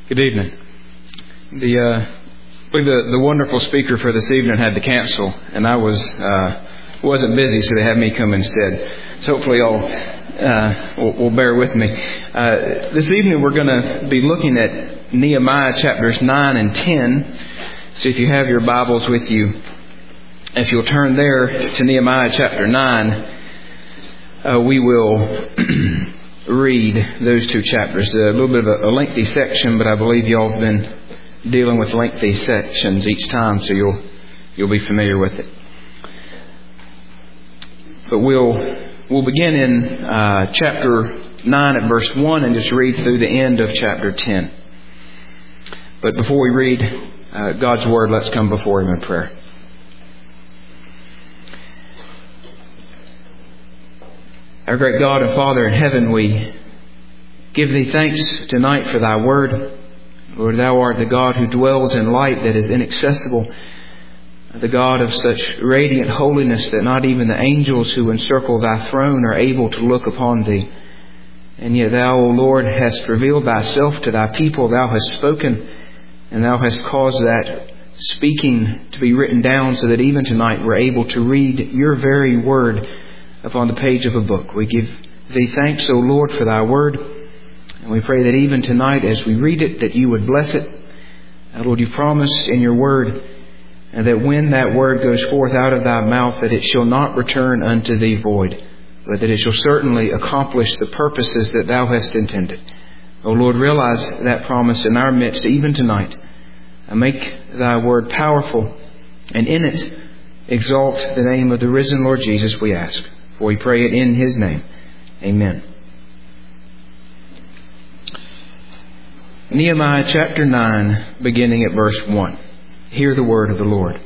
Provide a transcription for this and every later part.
Good evening. The wonderful speaker for this evening had to cancel, and I wasn't busy, so they had me come instead. So hopefully y'all will bear with me. This evening we're going to be looking at Nehemiah chapters 9 and 10. So if you have your Bibles with you, if you'll turn there to Nehemiah chapter 9, we will read those two chapters. A little bit of a lengthy section, but I believe y'all have been dealing with lengthy sections each time, so you'll be familiar with it. But we'll begin in chapter 9 at verse 1 and just read through the end of chapter 10. But before we read God's Word, let's come before Him in prayer. Our great God and Father in heaven, we give Thee thanks tonight for Thy Word. Lord, Thou art the God who dwells in light that is inaccessible, the God of such radiant holiness that not even the angels who encircle Thy throne are able to look upon Thee. And yet Thou, O Lord, hast revealed Thyself to Thy people. Thou hast spoken, and Thou hast caused that speaking to be written down so that even tonight we're able to read Your very Word upon the page of a book. We give Thee thanks, O Lord, for Thy Word. And we pray that even tonight as we read it, that You would bless it. Lord, You promised in Your Word and that when that Word goes forth out of Thy mouth, that it shall not return unto Thee void, but that it shall certainly accomplish the purposes that Thou hast intended. O Lord, realize that promise in our midst even tonight. And make Thy Word powerful, and in it exalt the name of the risen Lord Jesus, we ask. For we pray it in His name. Amen. Nehemiah chapter 9, beginning at verse 1. Hear the word of the Lord.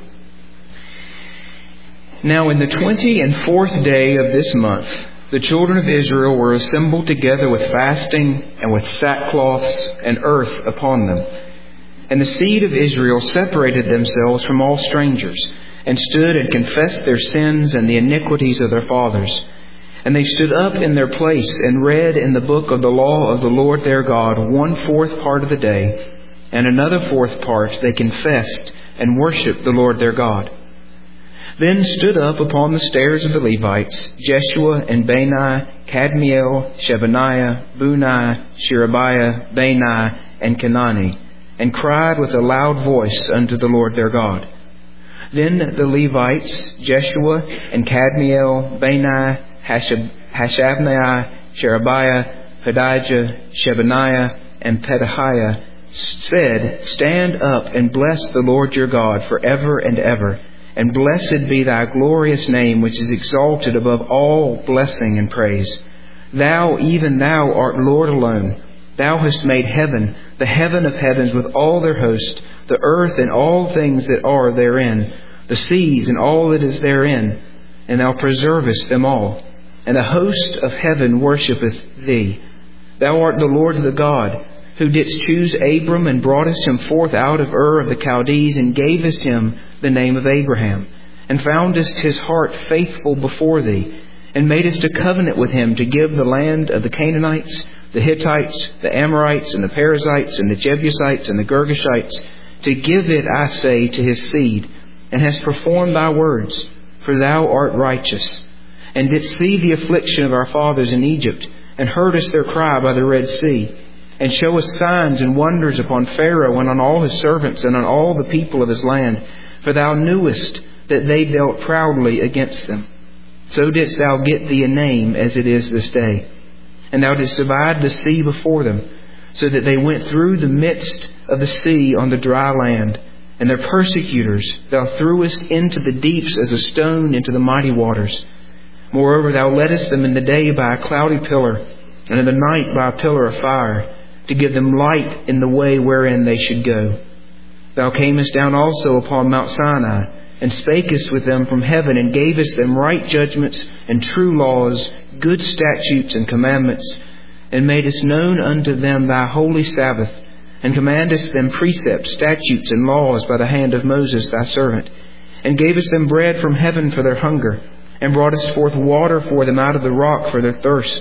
Now in the 24th day of this month, the children of Israel were assembled together with fasting and with sackcloths and earth upon them. And the seed of Israel separated themselves from all strangers, and stood and confessed their sins and the iniquities of their fathers. And they stood up in their place and read in the book of the law of the Lord their God 1/4 part of the day, and another 4th part they confessed and worshipped the Lord their God. Then stood up upon the stairs of the Levites Jeshua and Bani, Kadmiel, Shebaniah, Bunai, Sherebiah, Bani, and Kenani, and cried with a loud voice unto the Lord their God. Then the Levites, Jeshua and Kadmiel, Bani, Hashabniah, Sherebiah, Pedijah, Shebaniah, and Pedaiah said, Stand up and bless the Lord your God forever and ever. And blessed be Thy glorious name, which is exalted above all blessing and praise. Thou, even Thou, art Lord alone. Thou hast made heaven, the heaven of heavens with all their host, the earth and all things that are therein, the seas and all that is therein, and Thou preservest them all. And the host of heaven worshippeth Thee. Thou art the Lord the God, who didst choose Abram and broughtest him forth out of Ur of the Chaldees, and gavest him the name of Abraham, and foundest his heart faithful before Thee, and madest a covenant with him to give the land of the Canaanites, the Hittites, the Amorites, and the Perizzites, and the Jebusites, and the Girgashites, to give it, I say, to his seed, and hast performed Thy words, for Thou art righteous, and didst see the affliction of our fathers in Egypt, and heardest their cry by the Red Sea, and showest signs and wonders upon Pharaoh and on all his servants and on all the people of his land, for Thou knewest that they dealt proudly against them. So didst Thou get Thee a name as it is this day. And Thou didst divide the sea before them, so that they went through the midst of the sea on the dry land. And their persecutors Thou threwest into the deeps as a stone into the mighty waters. Moreover, Thou leddest them in the day by a cloudy pillar, and in the night by a pillar of fire, to give them light in the way wherein they should go. Thou camest down also upon Mount Sinai, and spakest with them from heaven, and gavest them right judgments and true laws, good statutes and commandments, and madest known unto them Thy holy Sabbath, and commandest them precepts, statutes, and laws by the hand of Moses Thy servant, and gavest them bread from heaven for their hunger, and broughtest forth water for them out of the rock for their thirst,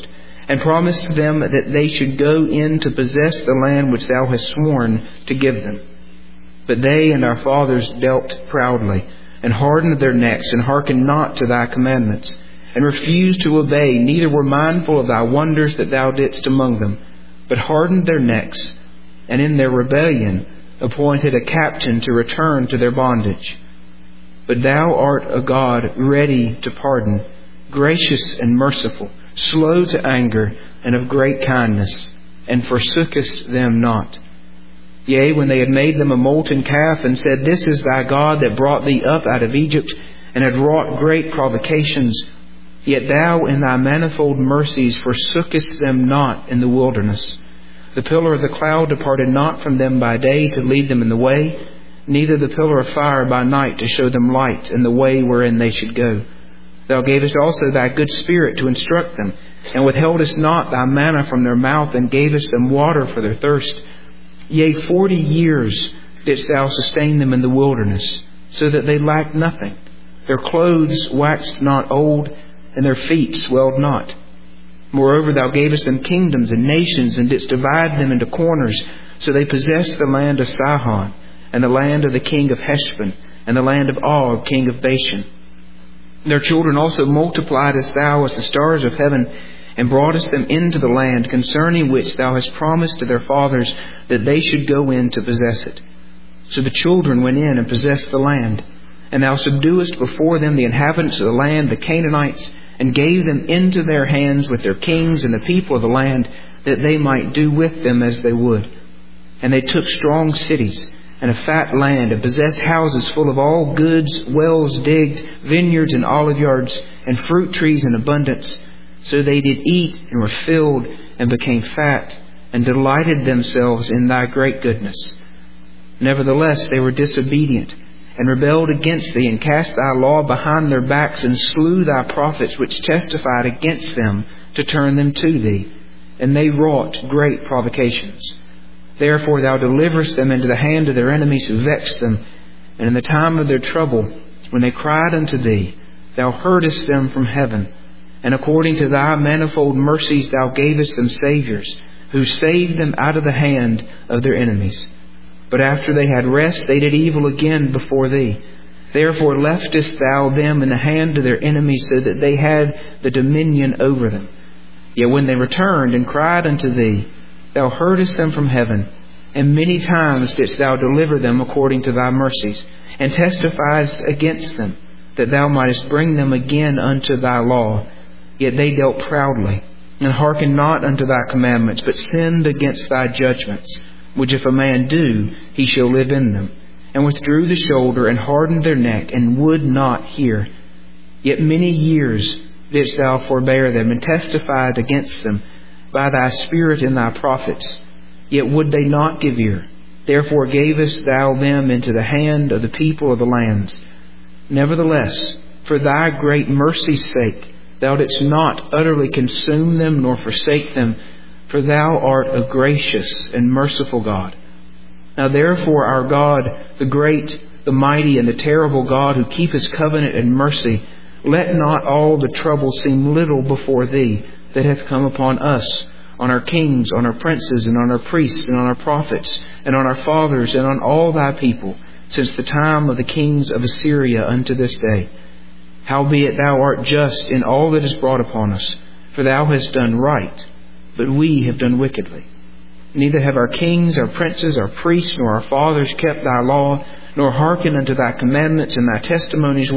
and promised them that they should go in to possess the land which thou hast sworn to give them. But they and our fathers dealt proudly, and hardened their necks, and hearkened not to thy commandments, and refused to obey, neither were mindful of thy wonders that thou didst among them, but hardened their necks, and in their rebellion appointed a captain to return to their bondage. But thou art a God ready to pardon, gracious and merciful, slow to anger, and of great kindness, and forsookest them not. Yea, when they had made them a molten calf, and said, This is thy God that brought thee up out of Egypt, and had wrought great provocations, yet thou in thy manifold mercies forsookest them not in the wilderness. The pillar of the cloud departed not from them by day to lead them in the way, neither the pillar of fire by night to show them light in the way wherein they should go. Thou gavest also thy good Spirit to instruct them, and withheldest not thy manna from their mouth, and gavest them water for their thirst. Yea, 40 years didst thou sustain them in the wilderness, so that they lacked nothing. Their clothes waxed not old, and their feet swelled not. Moreover, thou gavest them kingdoms and nations, and didst divide them into corners, so they possessed the land of Sihon, and the land of the king of Heshbon, and the land of Og, king of Bashan. Their children also multipliedest thou as the stars of heaven, and broughtest them into the land, concerning which thou hast promised to their fathers that they should go in to possess it. So the children went in and possessed the land. And thou subduest before them the inhabitants of the land, the Canaanites, and gave them into their hands with their kings and the people of the land, that they might do with them as they would. And they took strong cities and a fat land, and possessed houses full of all goods, wells digged, vineyards and oliveyards, and fruit trees in abundance. So they did eat and were filled, and became fat, and delighted themselves in thy great goodness. Nevertheless, they were disobedient, and rebelled against thee, and cast thy law behind their backs, and slew thy prophets which testified against them to turn them to thee. And they wrought great provocations. Therefore thou deliverest them into the hand of their enemies who vexed them. And in the time of their trouble, when they cried unto thee, thou heardest them from heaven. And according to thy manifold mercies thou gavest them saviors, who saved them out of the hand of their enemies. But after they had rest, they did evil again before thee. Therefore leftest thou them in the hand of their enemies, so that they had the dominion over them. Yet when they returned and cried unto thee, thou heardest them from heaven, and many times didst thou deliver them according to thy mercies, and testifiedst against them, that thou mightest bring them again unto thy law. Yet they dealt proudly, and hearkened not unto thy commandments, but sinned against thy judgments, which if a man do, he shall live in them, and withdrew the shoulder, and hardened their neck, and would not hear. Yet many years didst thou forbear them, and testified against them by thy Spirit in thy prophets. Yet would they not give ear. Therefore gavest thou them into the hand of the people of the lands. Nevertheless, for thy great mercy's sake, thou didst not utterly consume them, nor forsake them, for thou art a gracious and merciful God. Now therefore our God, the great, the mighty, and the terrible God, who keepeth covenant and mercy, let not all the trouble seem little before thee that hath come upon us, on our kings, on our princes, and on our priests, and on our prophets, and on our fathers, and on all thy people, since the time of the kings of Assyria unto this day. Howbeit thou art just in all that is brought upon us, for thou hast done right, but we have done wickedly. Neither have our kings, our princes, our priests, nor our fathers kept thy law, nor hearkened unto thy commandments and thy testimonies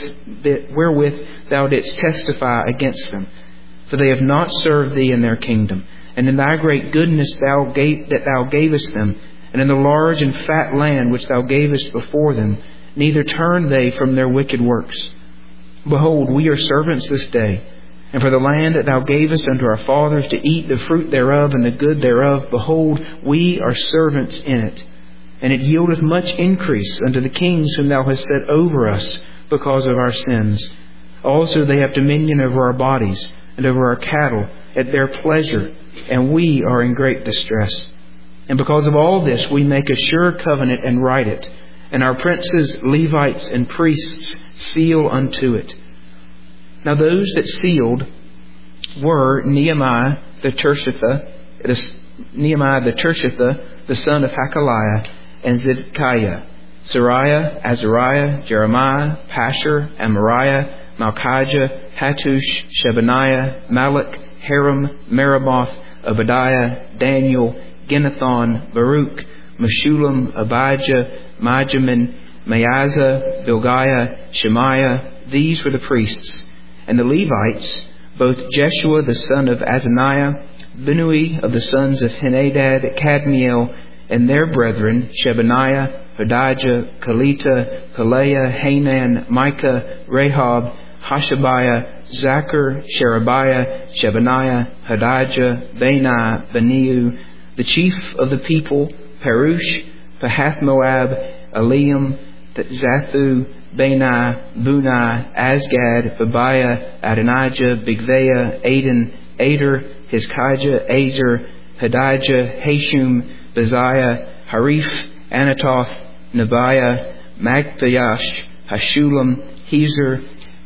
wherewith thou didst testify against them. For they have not served thee in their kingdom, and in thy great goodness that thou gavest them, and in the large and fat land which thou gavest before them, neither turned they from their wicked works. Behold, we are servants this day, and for the land that thou gavest unto our fathers to eat the fruit thereof and the good thereof, behold, we are servants in it. And it yieldeth much increase unto the kings whom thou hast set over us because of our sins. Also they have dominion over our bodies and over our cattle at their pleasure, and we are in great distress. And because of all this we make a sure covenant and write it, and our princes, Levites, and priests seal unto it. Now those that sealed were Nehemiah the Tirshatha, the son of Hakaliah, and Zedekiah, Sariah, Azariah, Jeremiah, Pashur, Amariah, Malchijah, Hattush, Shebaniah, Malach, Haram, Meremoth, Obadiah, Daniel, Ginnathon, Baruch, Meshullam, Abijah, Mijamin, Maaziah, Bilgiah, Shemaiah. These were the priests. And the Levites, both Jeshua the son of Azaniah, Binnui of the sons of Henadad, Kadmiel, and their brethren, Shebaniah, Hodijah, Kelita, Pelaiah, Hanan, Micah, Rahab, Hashabiah, Zachar, Sherebiah, Shebaniah, Hodijah, Bani, Beniu, the chief of the people, Perush, Pahath-Moab, Eliam, Zathu, Bani, Bunai, Asgad, Babiah, Adonijah, Bigvaiah, Aden, Ader, Hizkijah, Azer, Hodijah, Hashum, Beziah, Harif, Anatoth, Nebiah, Magpiash, Hashulam, Hezer,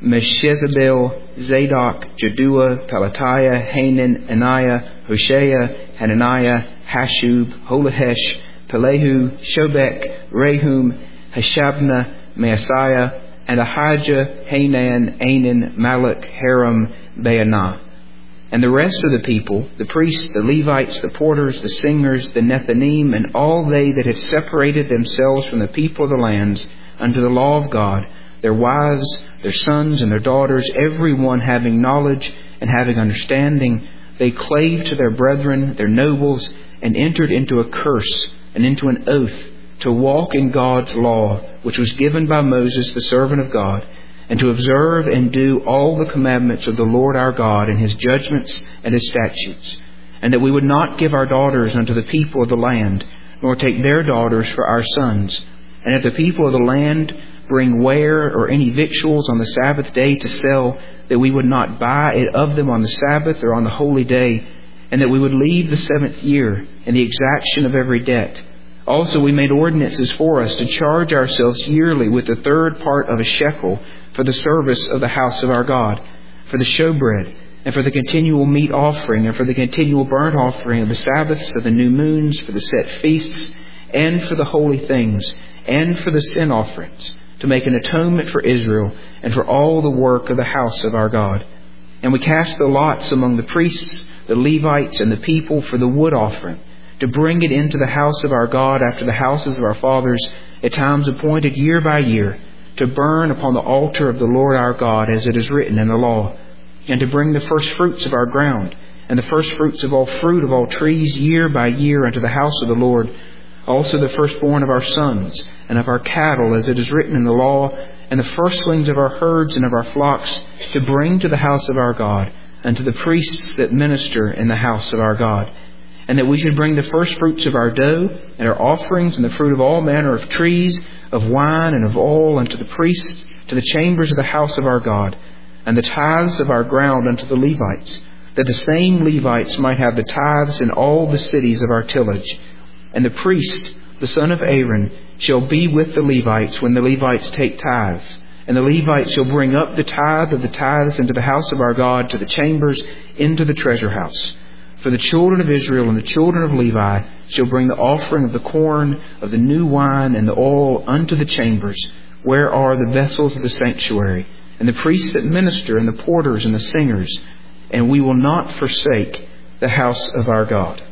Meshezabel, Zadok, Jaddua, Pelatiah, Hanan, Anaiah, Hoshea, Hananiah, Hashub, Holahesh, Pelehu, Shobek, Rehum, Hashabnah, Maaseiah, and Ahijah, Hanan, Anan, Malach, Haram, Baanah. And the rest of the people, the priests, the Levites, the porters, the singers, the Nethinim, and all they that had separated themselves from the people of the lands unto the law of God, their wives, their sons, and their daughters, every one having knowledge and having understanding, they clave to their brethren, their nobles, and entered into a curse and into an oath to walk in God's law, which was given by Moses, the servant of God, and to observe and do all the commandments of the Lord our God and His judgments and His statutes, and that we would not give our daughters unto the people of the land, nor take their daughters for our sons, and if the people of the land bring ware or any victuals on the Sabbath day to sell, that we would not buy it of them on the Sabbath or on the holy day, and that we would leave the 7th year in the exaction of every debt. Also we made ordinances for us to charge ourselves yearly with the 3rd part of a shekel for the service of the house of our God, for the showbread, and for the continual meat offering, and for the continual burnt offering of the Sabbaths, of the new moons, for the set feasts, and for the holy things, and for the sin offerings, to make an atonement for Israel, and for all the work of the house of our God. And we cast the lots among the priests, the Levites, and the people for the wood offering, to bring it into the house of our God after the houses of our fathers, at times appointed year by year, to burn upon the altar of the Lord our God, as it is written in the law, and to bring the first fruits of our ground, and the first fruits of all fruit of all trees year by year unto the house of the Lord, also the firstborn of our sons, and of our cattle, as it is written in the law, and the firstlings of our herds and of our flocks, to bring to the house of our God, and to the priests that minister in the house of our God. And that we should bring the first fruits of our dough, and our offerings, and the fruit of all manner of trees, of wine, and of oil, unto the priests, to the chambers of the house of our God, and the tithes of our ground unto the Levites, that the same Levites might have the tithes in all the cities of our tillage. And the priest, the son of Aaron, shall be with the Levites when the Levites take tithes. And the Levites shall bring up the tithe of the tithes into the house of our God, to the chambers, into the treasure house. For the children of Israel and the children of Levi shall bring the offering of the corn, of the new wine, and the oil unto the chambers, where are the vessels of the sanctuary, and the priests that minister, and the porters, and the singers. And we will not forsake the house of our God.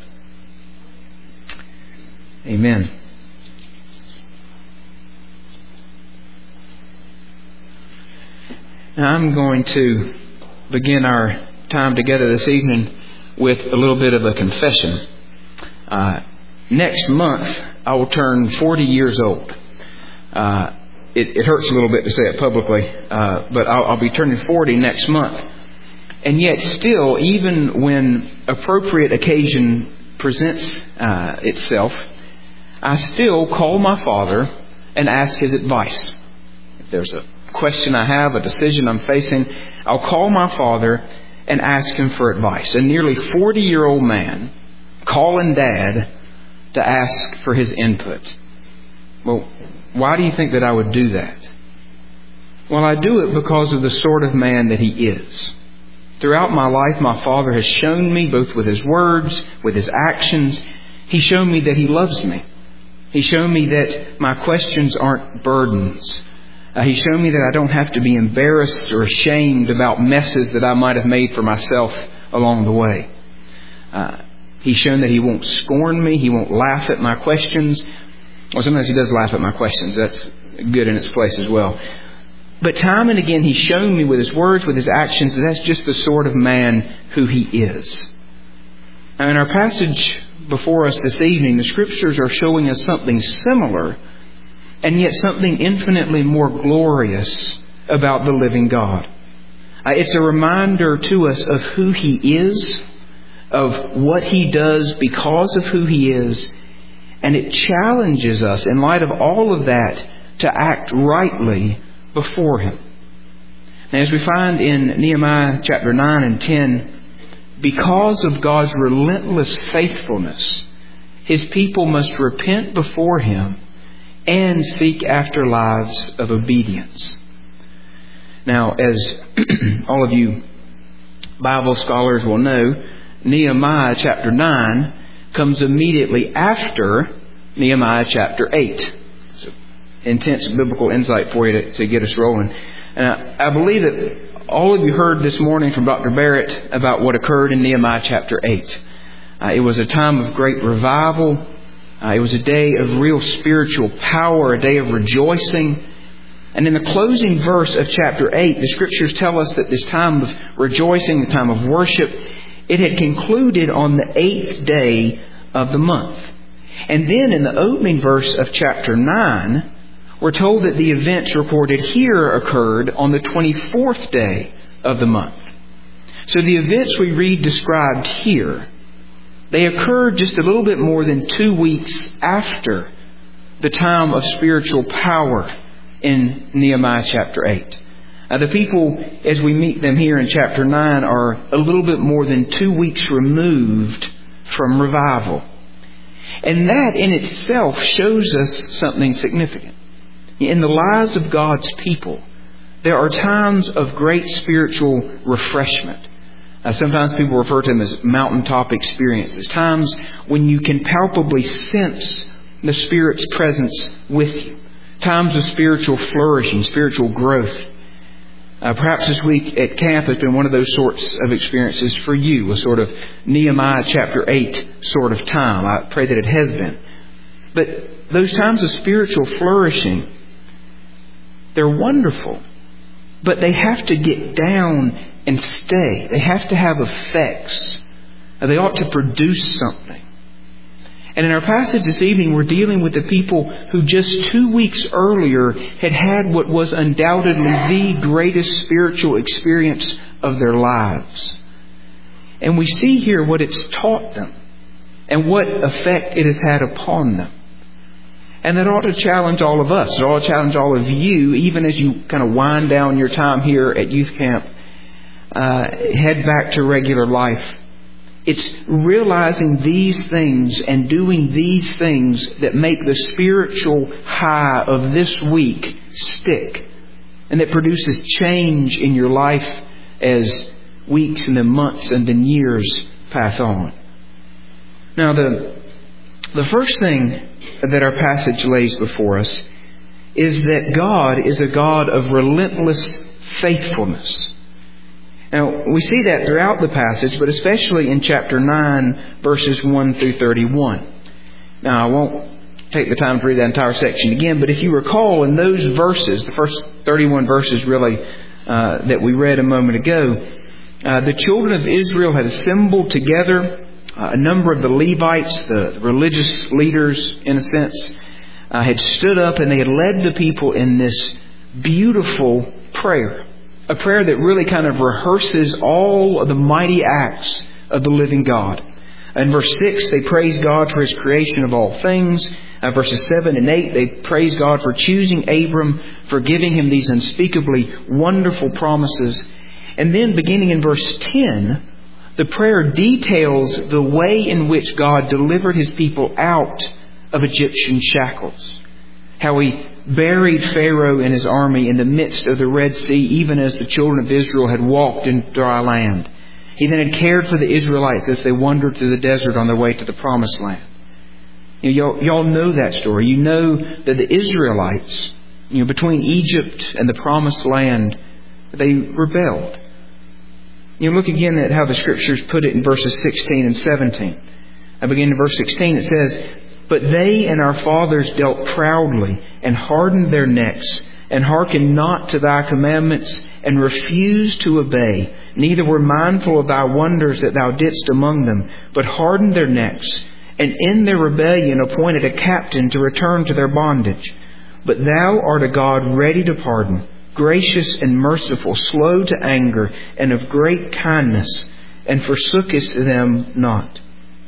Amen. Now I'm going to begin our time together this evening with a little bit of a confession. Next month, I will turn 40 years old. It hurts a little bit to say it publicly, but I'll be turning 40 next month. And yet still, even when appropriate occasion presents itself, I still call my father and ask his advice. If there's a question I have, a decision I'm facing, I'll call my father and ask him for advice. A nearly 40-year-old man calling Dad to ask for his input. Well, why do you think that I would do that? Well, I do it because of the sort of man that he is. Throughout my life, my Father has shown me, both with His words, with His actions, He's shown me that He loves me. He's shown me that my questions aren't burdens. He's shown me that I don't have to be embarrassed or ashamed about messes that I might have made for myself along the way. He's shown that He won't scorn me. He won't laugh at my questions. Well, sometimes He does laugh at my questions. That's good in its place as well. But time and again, He's shown me with His words, with His actions, that that's just the sort of man who He is. Now, in our passage before us this evening, the Scriptures are showing us something similar, and yet something infinitely more glorious about the living God. It's a reminder to us of who He is, of what He does because of who He is, and it challenges us, in light of all of that, to act rightly before Him. Now, as we find in Nehemiah chapter 9 and 10, because of God's relentless faithfulness, His people must repent before Him and seek after lives of obedience. Now, as all of you Bible scholars will know, Nehemiah chapter 9 comes immediately after Nehemiah chapter 8. So, intense biblical insight for you to get us rolling. And I believe that all of you heard this morning from Dr. Barrett about what occurred in Nehemiah chapter 8. It was a time of great revival. It was a day of real spiritual power, a day of rejoicing. And in the closing verse of chapter 8, the Scriptures tell us that this time of rejoicing, the time of worship, it had concluded on the 8th day of the month. And then in the opening verse of chapter 9, we're told that the events recorded here occurred on the 24th day of the month. So the events we read described here, they occurred just a little bit more than 2 weeks after the time of spiritual power in Nehemiah chapter 8. The people, as we meet them here in chapter 9, are a little bit more than 2 weeks removed from revival. And that in itself shows us something significant. In the lives of God's people, there are times of great spiritual refreshment. Sometimes people refer to them as mountaintop experiences. Times when you can palpably sense the Spirit's presence with you. Times of spiritual flourishing, spiritual growth. Perhaps this week at camp has been one of those sorts of experiences for you. A sort of Nehemiah chapter 8 sort of time. I pray that it has been. But those times of spiritual flourishing, they're wonderful. But they have to get down and stay. They have to have effects. They ought to produce something. And in our passage this evening, we're dealing with the people who just 2 weeks earlier had had what was undoubtedly the greatest spiritual experience of their lives. And we see here what it's taught them and what effect it has had upon them. And that ought to challenge all of us. It ought to challenge all of you, even as you kind of wind down your time here at youth camp, head back to regular life. It's realizing these things and doing these things that make the spiritual high of this week stick. And that produces change in your life as weeks and then months and then years pass on. Now, the first thing that our passage lays before us is that God is a God of relentless faithfulness. Now, we see that throughout the passage, but especially in chapter 9, verses 1 through 31. Now, I won't take the time to read that entire section again, but if you recall in those verses, the first 31 verses really that we read a moment ago, the children of Israel had assembled together. A number of the Levites, the religious leaders, in a sense, had stood up and they had led the people in this beautiful prayer. A prayer that really kind of rehearses all of the mighty acts of the living God. In verse 6, they praise God for His creation of all things. Verses 7 and 8, they praise God for choosing Abram, for giving him these unspeakably wonderful promises. And then beginning in verse 10, the prayer details the way in which God delivered His people out of Egyptian shackles. how He buried Pharaoh and his army in the midst of the Red Sea, even as the children of Israel had walked in dry land. He then had cared for the Israelites as they wandered through the desert on their way to the Promised Land. Y'all know that story. You know that the Israelites, between Egypt and the Promised Land, they rebelled. Look again at how the Scriptures put it in verses 16 and 17. I begin in verse 16. It says, "But they and our fathers dealt proudly and hardened their necks and hearkened not to Thy commandments and refused to obey, neither were mindful of Thy wonders that Thou didst among them, but hardened their necks, and in their rebellion appointed a captain to return to their bondage. But Thou art a God ready to pardon, gracious and merciful, slow to anger, and of great kindness, and forsookest them not."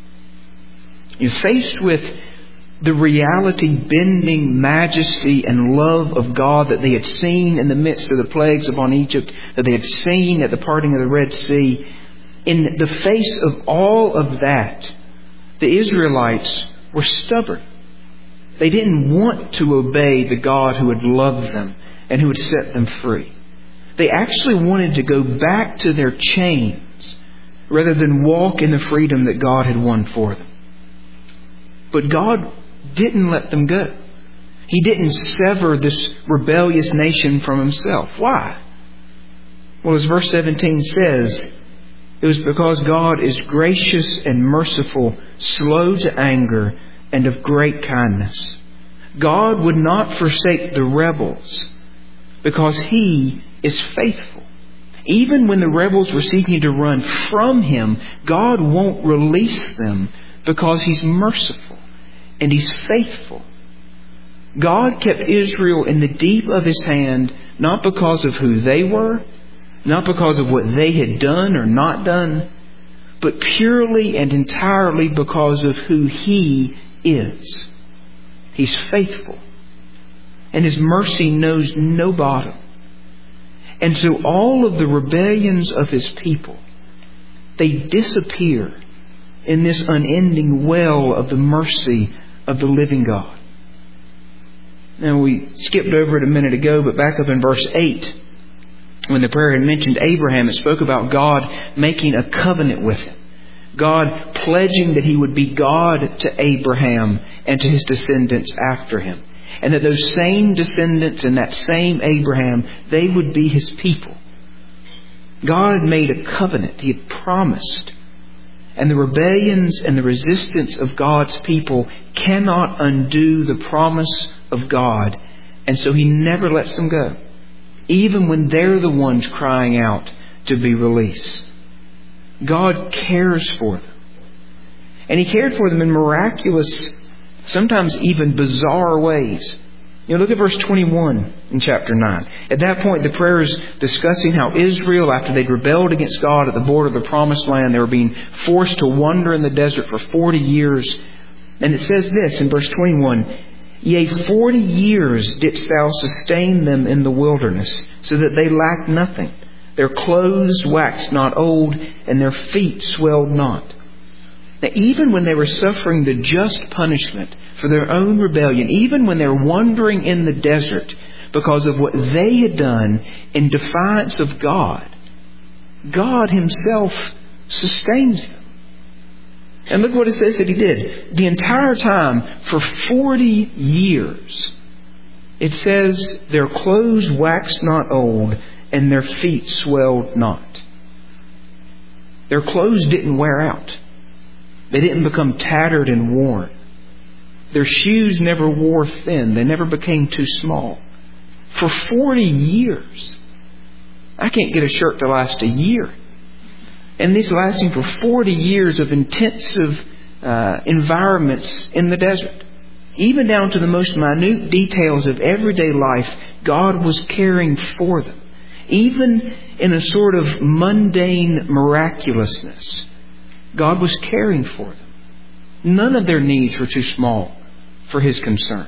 Faced with the reality-bending majesty and love of God that they had seen in the midst of the plagues upon Egypt, that they had seen at the parting of the Red Sea, in the face of all of that, the Israelites were stubborn. They didn't want to obey the God who had loved them and who had set them free. They actually wanted to go back to their chains rather than walk in the freedom that God had won for them. But God didn't let them go. He didn't sever this rebellious nation from Himself. Why? Well, as verse 17 says, it was because God is gracious and merciful, slow to anger, and of great kindness. God would not forsake the rebels because He is faithful. Even when the rebels were seeking to run from Him, God won't release them because He's merciful and He's faithful. God kept Israel in the deep of His hand, not because of who they were, not because of what they had done or not done, but purely and entirely because of who He is. He's faithful, and His mercy knows no bottom. And so all of the rebellions of His people, they disappear in this unending well of the mercy of the living God. Now, we skipped over it a minute ago, but back up in verse 8, when the prayer had mentioned Abraham, it spoke about God making a covenant with him. God pledging that He would be God to Abraham and to his descendants after him. And that those same descendants and that same Abraham, they would be His people. God had made a covenant. He had promised. And the rebellions and the resistance of God's people cannot undo the promise of God. And so He never lets them go, even when they're the ones crying out to be released. God cares for them. And He cared for them in miraculous, sometimes even bizarre ways. Look at verse 21 in chapter 9. At that point, the prayer is discussing how Israel, after they'd rebelled against God at the border of the Promised Land, they were being forced to wander in the desert for 40 years. And it says this in verse 21, "Yea, 40 years didst Thou sustain them in the wilderness, so that they lacked nothing. Their clothes waxed not old, and their feet swelled not." Now, even when they were suffering the just punishment for their own rebellion, even when they're wandering in the desert because of what they had done in defiance of God, God Himself sustains them. And look what it says that He did. The entire time, for 40 years, it says, "Their clothes waxed not old, and their feet swelled not." Their clothes didn't wear out. They didn't become tattered and worn. Their shoes never wore thin. They never became too small. For 40 years. I can't get a shirt to last a year. And these lasting for 40 years of intensive environments in the desert. Even down to the most minute details of everyday life, God was caring for them. Even in a sort of mundane miraculousness, God was caring for them. None of their needs were too small for His concern.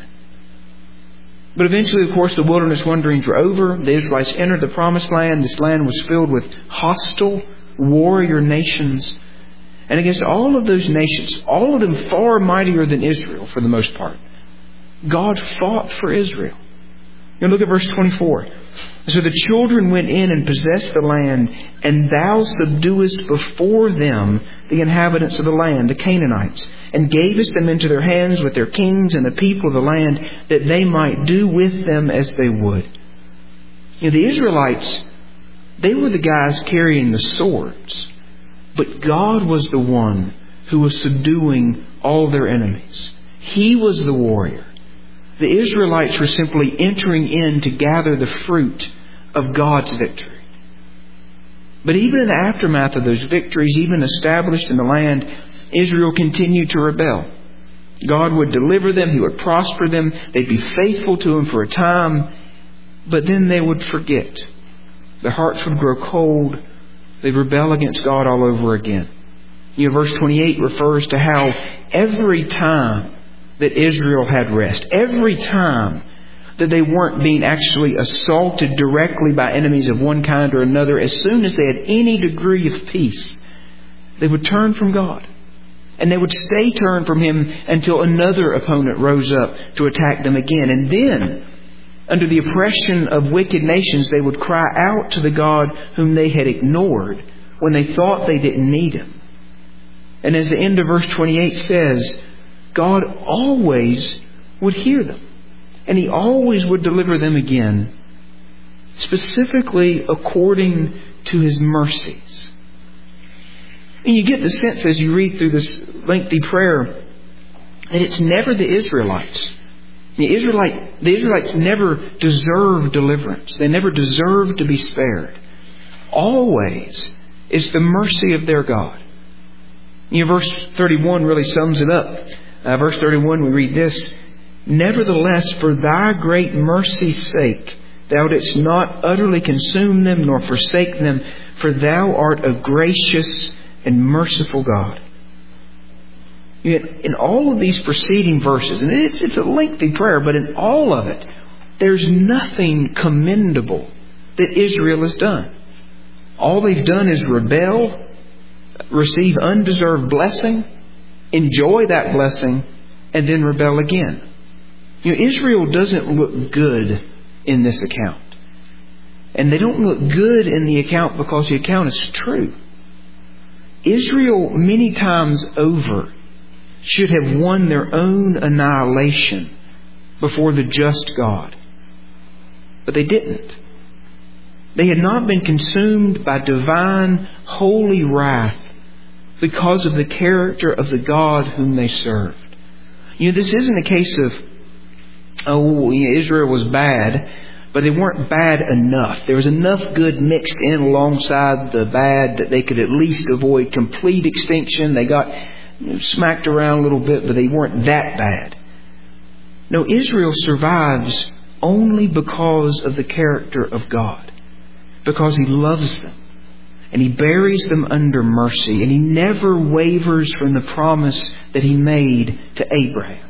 But eventually, of course, the wilderness wanderings were over. The Israelites entered the Promised Land. This land was filled with hostile warrior nations. And against all of those nations, all of them far mightier than Israel for the most part, God fought for Israel. Now look at verse 24. So the children went in and possessed the land, and thou subduest before them the inhabitants of the land, the Canaanites, and gavest them into their hands with their kings and the people of the land, that they might do with them as they would. You know, the Israelites, they were the guys carrying the swords, but God was the one who was subduing all their enemies. He was the warrior. The Israelites were simply entering in to gather the fruit of God's victory. But even in the aftermath of those victories, even established in the land, Israel continued to rebel. God would deliver them. He would prosper them. They'd be faithful to Him for a time. But then they would forget. Their hearts would grow cold. They'd rebel against God all over again. You know, verse 28 refers to how every time that Israel had rest, every time that they weren't being actually assaulted directly by enemies of one kind or another, as soon as they had any degree of peace, they would turn from God. And they would stay turned from Him until another opponent rose up to attack them again. And then, under the oppression of wicked nations, they would cry out to the God whom they had ignored when they thought they didn't need Him. And as the end of verse 28 says, God always would hear them. And He always would deliver them again, specifically according to His mercies. And you get the sense as you read through this lengthy prayer that it's never the Israelites. The Israelites never deserved deliverance. They never deserved to be spared. Always it's the mercy of their God. You know, verse 31 really sums it up. Verse 31, we read this: Nevertheless, for Thy great mercy's sake, Thou didst not utterly consume them nor forsake them, for Thou art a gracious and merciful God. In all of these preceding verses, and it's a lengthy prayer, but in all of it, there's nothing commendable that Israel has done. All they've done is rebel, receive undeserved blessing, enjoy that blessing, and then rebel again. You know, Israel doesn't look good in this account. And they don't look good in the account because the account is true. Israel, many times over, should have won their own annihilation before the just God. But they didn't. They had not been consumed by divine, holy wrath because of the character of the God whom they served. You know, this isn't a case of, Israel was bad, but they weren't bad enough. There was enough good mixed in alongside the bad that they could at least avoid complete extinction. They got smacked around a little bit, but they weren't that bad. No, Israel survives only because of the character of God. Because He loves them. And He buries them under mercy. And He never wavers from the promise that He made to Abraham.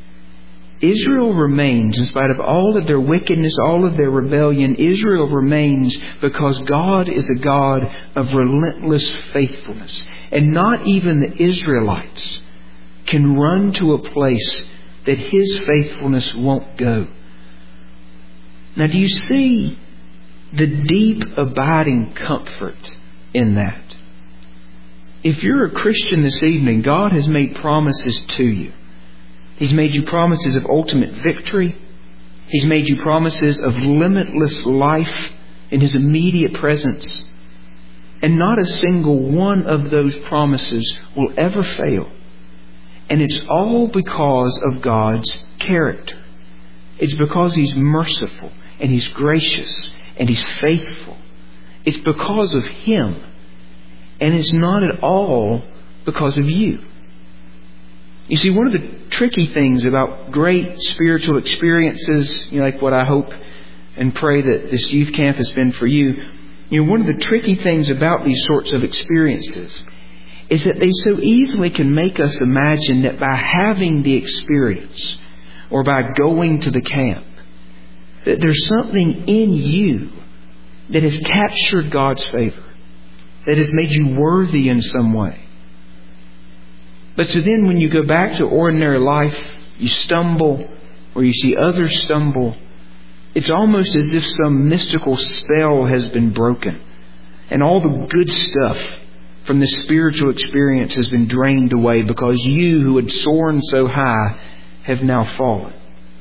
Israel remains, in spite of all of their wickedness, all of their rebellion, Israel remains because God is a God of relentless faithfulness. And not even the Israelites can run to a place that His faithfulness won't go. Now, do you see the deep, abiding comfort in that? If you're a Christian this evening, God has made promises to you. He's made you promises of ultimate victory. He's made you promises of limitless life in His immediate presence. And not a single one of those promises will ever fail. And it's all because of God's character. It's because He's merciful and He's gracious and He's faithful. It's because of Him. And it's not at all because of you. You see, one of the tricky things about great spiritual experiences, like what I hope and pray that this youth camp has been for you, one of the tricky things about these sorts of experiences is that they so easily can make us imagine that by having the experience or by going to the camp, that there's something in you that has captured God's favor, that has made you worthy in some way. But so then when you go back to ordinary life, you stumble, or you see others stumble, it's almost as if some mystical spell has been broken, and all the good stuff from this spiritual experience has been drained away because you who had soared so high have now fallen.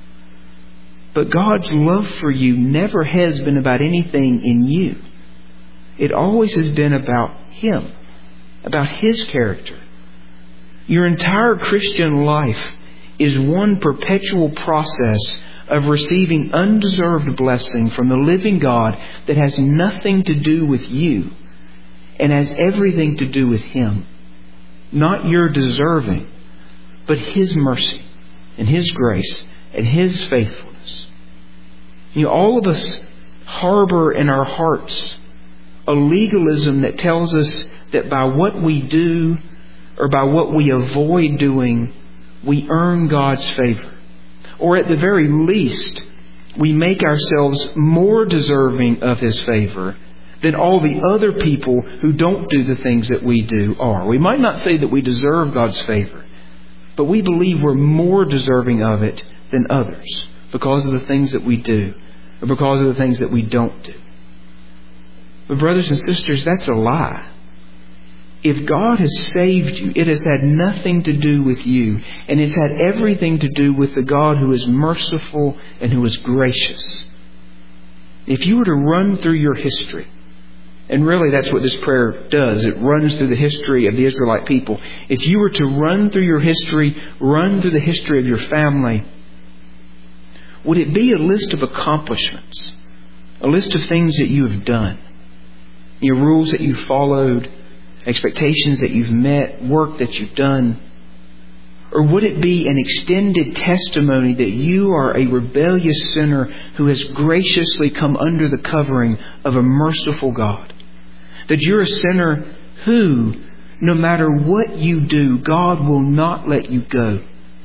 But God's love for you never has been about anything in you. It always has been about Him, about His character. Your entire Christian life is one perpetual process of receiving undeserved blessing from the living God that has nothing to do with you and has everything to do with Him. Not your deserving, but His mercy and His grace and His faithfulness. You know, all of us harbor in our hearts a legalism that tells us that by what we do or by what we avoid doing, we earn God's favor. Or at the very least, we make ourselves more deserving of His favor than all the other people who don't do the things that we do are. We might not say that we deserve God's favor, but we believe we're more deserving of it than others because of the things that we do or because of the things that we don't do. But brothers and sisters, that's a lie. If God has saved you, it has had nothing to do with you, and it's had everything to do with the God who is merciful and who is gracious. If you were to run through your history, and really that's what this prayer does, it runs through the history of the Israelite people. If you were to run through your history, run through the history of your family, would it be a list of accomplishments, a list of things that you have done, your rules that you've followed, expectations that you've met, work that you've done? Or would it be an extended testimony that you are a rebellious sinner who has graciously come under the covering of a merciful God? That you're a sinner who, no matter what you do, God will not let you go.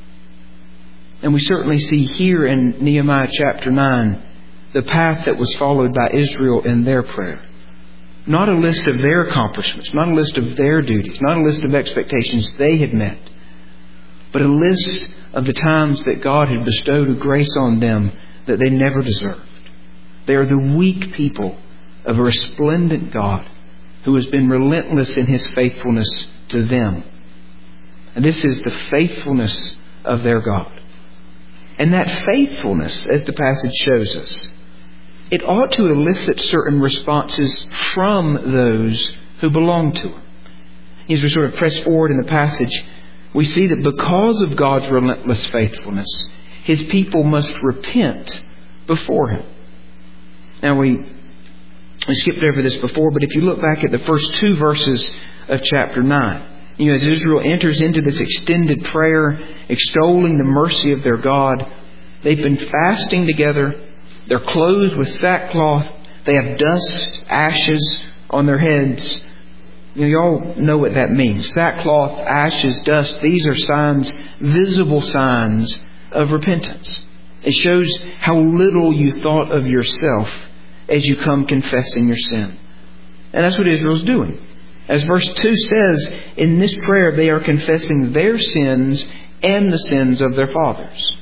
And we certainly see here in Nehemiah chapter 9 the path that was followed by Israel in their prayer. Not a list of their accomplishments, not a list of their duties, not a list of expectations they had met, but a list of the times that God had bestowed a grace on them that they never deserved. They are the weak people of a resplendent God who has been relentless in His faithfulness to them. And this is the faithfulness of their God. And that faithfulness, as the passage shows us, it ought to elicit certain responses from those who belong to Him. As we sort of press forward in the passage, we see that because of God's relentless faithfulness, His people must repent before Him. Now we skipped over this before, but if you look back at the first 2 verses of chapter 9, as Israel enters into this extended prayer, extolling the mercy of their God, they've been fasting together. They're clothed with sackcloth. They have dust, ashes on their heads. You all know what that means. Sackcloth, ashes, dust. These are signs, visible signs of repentance. It shows how little you thought of yourself as you come confessing your sin. And that's what Israel's doing. As verse 2 says, in this prayer they are confessing their sins and the sins of their fathers.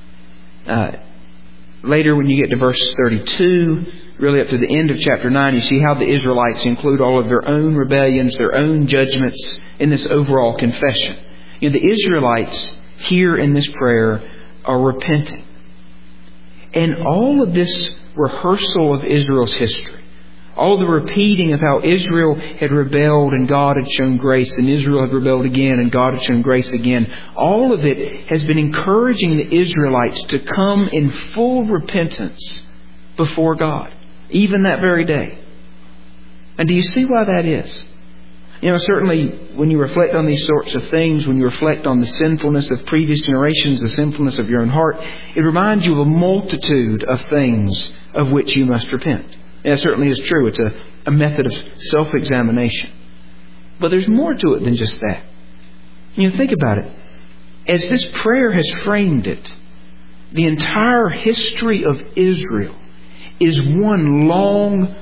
Later, when you get to verse 32, really up to the end of chapter 9, you see how the Israelites include all of their own rebellions, their own judgments in this overall confession. The Israelites here in this prayer are repenting. And all of this rehearsal of Israel's history, all the repeating of how Israel had rebelled and God had shown grace, and Israel had rebelled again and God had shown grace again, all of it has been encouraging the Israelites to come in full repentance before God, even that very day. And do you see why that is? Certainly when you reflect on these sorts of things, when you reflect on the sinfulness of previous generations, the sinfulness of your own heart, it reminds you of a multitude of things of which you must repent. And that certainly is true. It's a method of self-examination. But there's more to it than just that. Think about it. As this prayer has framed it, the entire history of Israel is one long,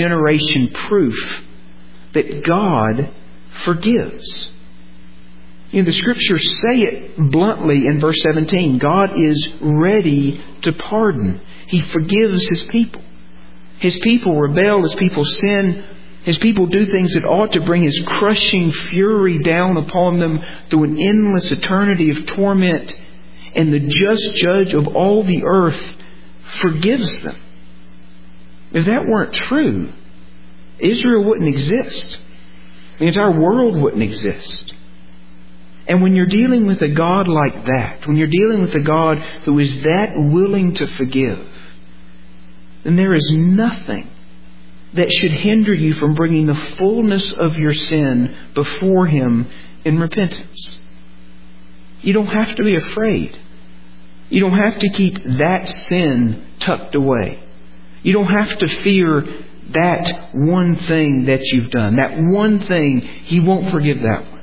multi-generation proof that God forgives. The Scriptures say it bluntly in verse 17. God is ready to pardon. He forgives His people. His people rebel. His people sin. His people do things that ought to bring His crushing fury down upon them through an endless eternity of torment. And the just Judge of all the earth forgives them. If that weren't true, Israel wouldn't exist. The entire world wouldn't exist. And when you're dealing with a God like that, when you're dealing with a God who is that willing to forgive, then there is nothing that should hinder you from bringing the fullness of your sin before Him in repentance. You don't have to be afraid. You don't have to keep that sin tucked away. You don't have to fear that one thing that you've done. That one thing, He won't forgive that one.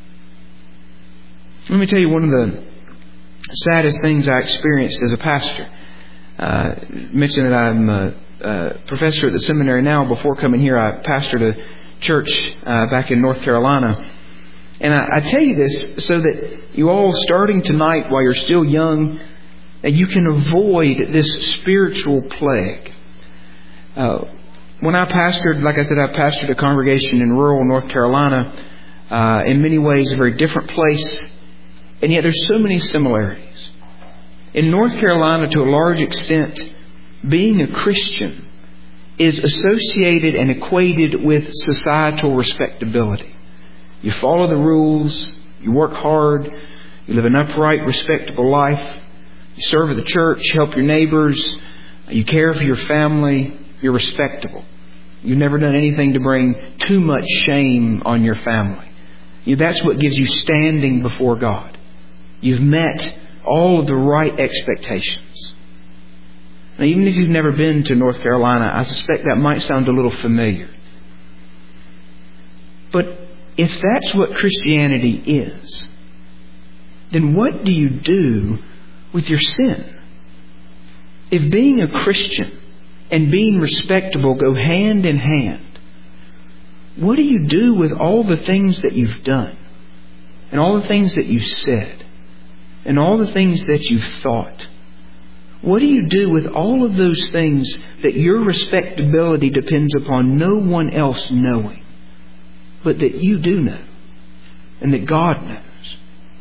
Let me tell you one of the saddest things I experienced as a pastor. Mentioned that I'm a professor at the seminary now. Before coming here, I pastored a church back in North Carolina. And I tell you this so that you all, starting tonight while you're still young, that you can avoid this spiritual plague. When I pastored, like I said, I pastored a congregation in rural North Carolina. In many ways, a very different place. And yet there's so many similarities. In North Carolina, to a large extent, being a Christian is associated and equated with societal respectability. You follow the rules, you work hard, you live an upright, respectable life, you serve at the church, help your neighbors, you care for your family, you're respectable. You've never done anything to bring too much shame on your family. That's what gives you standing before God. You've met all of the right expectations. Now, even if you've never been to North Carolina, I suspect that might sound a little familiar. But if that's what Christianity is, then what do you do with your sin? If being a Christian and being respectable go hand in hand, what do you do with all the things that you've done? And all the things that you've said? And all the things that you've thought? What do you do with all of those things that your respectability depends upon no one else knowing, but that you do know and that God knows?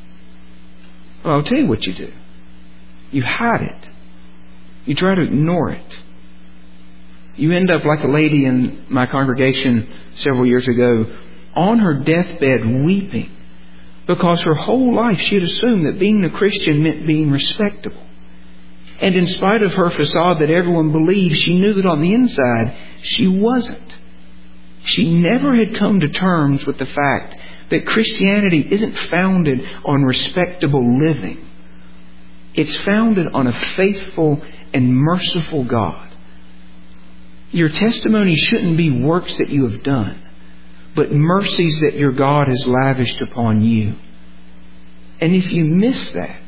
Well, I'll tell you what you do. You hide it. You try to ignore it. You end up like a lady in my congregation several years ago, on her deathbed weeping, because her whole life she had assumed that being a Christian meant being respectable. And in spite of her facade that everyone believed, she knew that on the inside she wasn't. She never had come to terms with the fact that Christianity isn't founded on respectable living. It's founded on a faithful and merciful God. Your testimony shouldn't be works that you have done, but mercies that your God has lavished upon you. And if you miss that,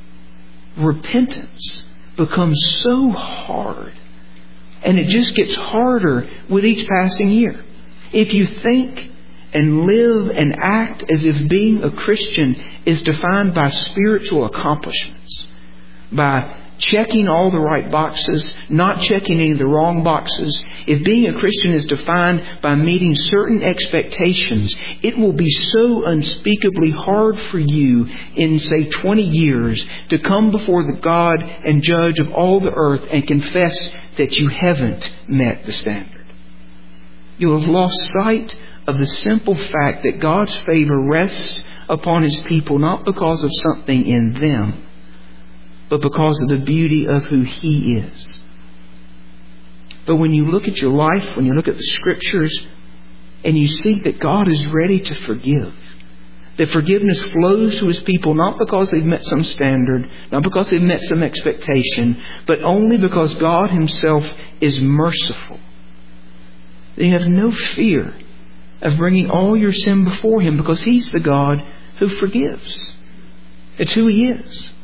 repentance becomes so hard. And it just gets harder with each passing year. If you think and live and act as if being a Christian is defined by spiritual accomplishments, by checking all the right boxes, not checking any of the wrong boxes. If being a Christian is defined by meeting certain expectations, it will be so unspeakably hard for you in, say, 20 years to come before the God and Judge of all the earth and confess that you haven't met the standard. You'll have lost sight of the simple fact that God's favor rests upon His people not because of something in them, but because of the beauty of who He is. But when you look at your life, when you look at the Scriptures, and you see that God is ready to forgive, that forgiveness flows to His people not because they've met some standard, not because they've met some expectation, but only because God Himself is merciful, then you have no fear of bringing all your sin before Him, because He's the God who forgives. It's who He is.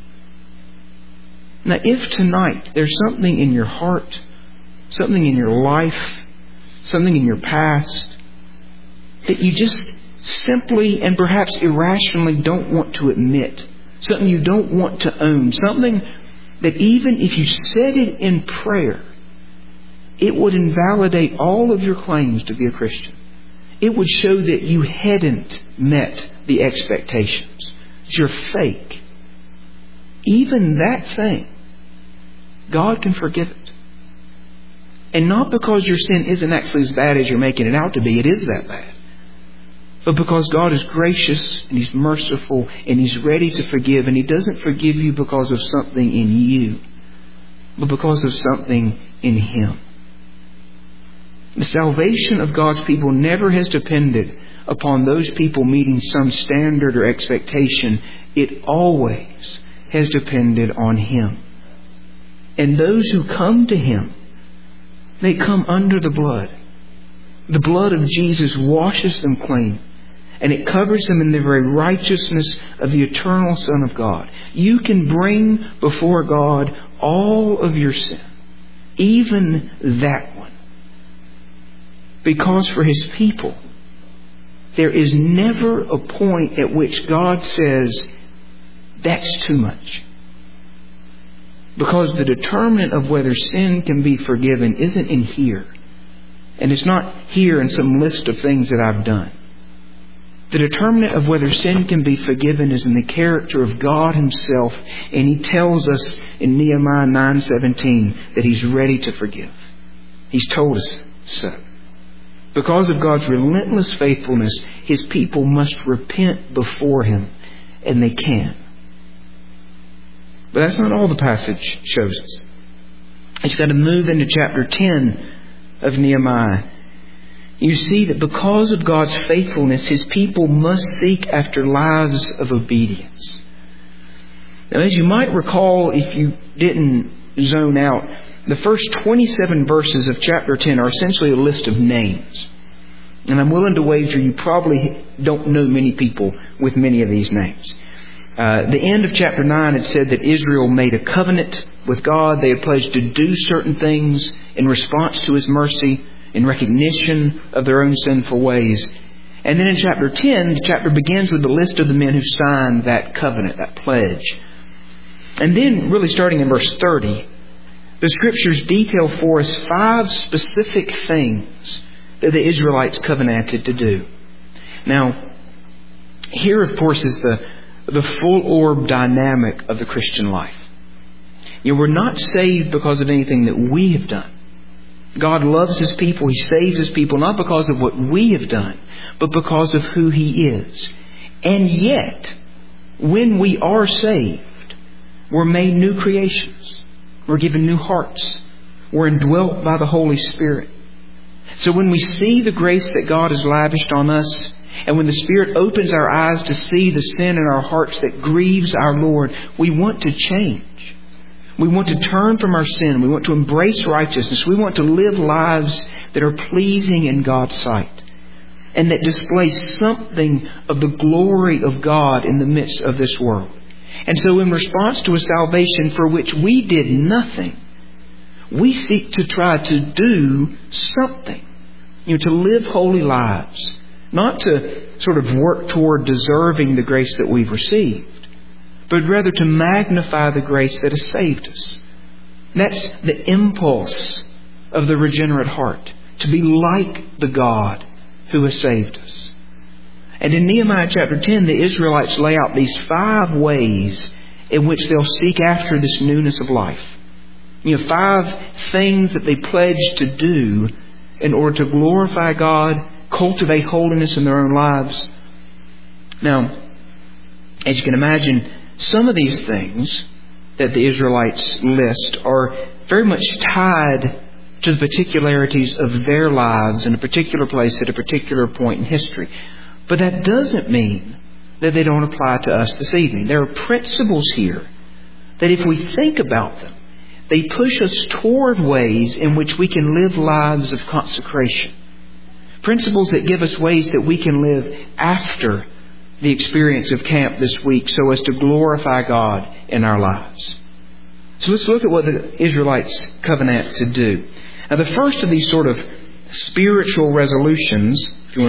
Now, if tonight there's something in your heart, something in your life, something in your past that you just simply and perhaps irrationally don't want to admit, something you don't want to own, something that even if you said it in prayer, it would invalidate all of your claims to be a Christian. It would show that you hadn't met the expectations. You're fake. Even that thing, God can forgive it. And not because your sin isn't actually as bad as you're making it out to be. It is that bad. But because God is gracious and He's merciful and He's ready to forgive. And He doesn't forgive you because of something in you, but because of something in Him. The salvation of God's people never has depended upon those people meeting some standard or expectation. It always has depended on Him. And those who come to Him, they come under the blood. The blood of Jesus washes them clean, and it covers them in the very righteousness of the eternal Son of God. You can bring before God all of your sin, even that one. Because for His people, there is never a point at which God says, that's too much. Because the determinant of whether sin can be forgiven isn't in here. And it's not here in some list of things that I've done. The determinant of whether sin can be forgiven is in the character of God Himself. And He tells us in Nehemiah 9:17 that He's ready to forgive. He's told us so. Because of God's relentless faithfulness, His people must repent before Him. And they can. But that's not all the passage shows us. It's got to move into chapter 10 of Nehemiah. You see that because of God's faithfulness, His people must seek after lives of obedience. Now, as you might recall, if you didn't zone out, the first 27 verses of chapter 10 are essentially a list of names. And I'm willing to wager you probably don't know many people with many of these names. The end of chapter 9 had said that Israel made a covenant with God. They had pledged to do certain things in response to His mercy, in recognition of their own sinful ways. And then in chapter 10, the chapter begins with the list of the men who signed that covenant, that pledge. And then, really starting in verse 30, the Scriptures detail for us 5 specific things that the Israelites covenanted to do. Now, here, of course, is the full orb dynamic of the Christian life. We're not saved because of anything that we have done. God loves His people. He saves His people not because of what we have done, but because of who He is. And yet, when we are saved, we're made new creations. We're given new hearts. We're indwelt by the Holy Spirit. So when we see the grace that God has lavished on us, and when the Spirit opens our eyes to see the sin in our hearts that grieves our Lord, we want to change. We want to turn from our sin. We want to embrace righteousness. We want to live lives that are pleasing in God's sight and that display something of the glory of God in the midst of this world. And so in response to a salvation for which we did nothing, we seek to try to do something, to live holy lives. Not to sort of work toward deserving the grace that we've received, but rather to magnify the grace that has saved us. That's the impulse of the regenerate heart, to be like the God who has saved us. And in Nehemiah chapter 10, the Israelites lay out these 5 ways in which they'll seek after this newness of life. 5 things that they pledge to do in order to glorify God, cultivate holiness in their own lives. Now, as you can imagine, some of these things that the Israelites list are very much tied to the particularities of their lives in a particular place at a particular point in history. But that doesn't mean that they don't apply to us this evening. There are principles here that if we think about them, they push us toward ways in which we can live lives of consecration. Principles that give us ways that we can live after the experience of camp this week so as to glorify God in our lives. So let's look at what the Israelites covenant to do. Now, the first of these sort of spiritual resolutions, if you want to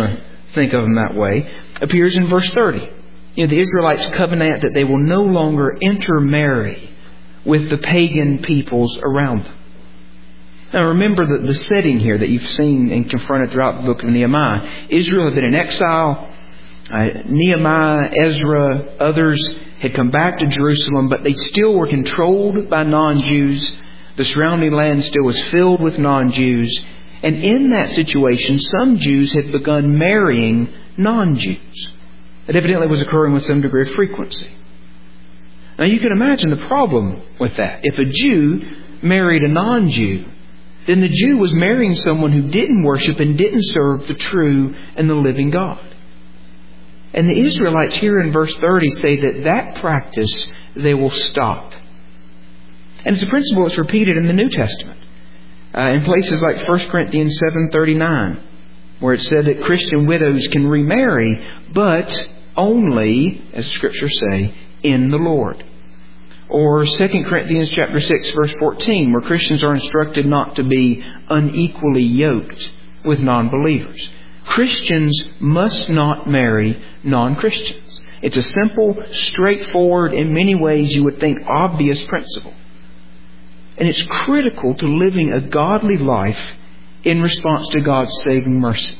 think of them that way, appears in verse 30. The Israelites covenant that they will no longer intermarry with the pagan peoples around them. Now remember the setting here that you've seen and confronted throughout the book of Nehemiah. Israel had been in exile. Nehemiah, Ezra, others had come back to Jerusalem, but they still were controlled by non-Jews. The surrounding land still was filled with non-Jews. And in that situation, some Jews had begun marrying non-Jews. It evidently was occurring with some degree of frequency. Now you can imagine the problem with that. If a Jew married a non-Jew, then the Jew was marrying someone who didn't worship and didn't serve the true and the living God. And the Israelites here in verse 30 say that practice they will stop. And it's a principle that's repeated in the New Testament. In places like 1 Corinthians 7:39, where it said that Christian widows can remarry, but only, as the Scriptures say, in the Lord. Or 2 Corinthians chapter 6, verse 14, where Christians are instructed not to be unequally yoked with non-believers. Christians must not marry non-Christians. It's a simple, straightforward, in many ways you would think obvious principle. And it's critical to living a godly life in response to God's saving mercy.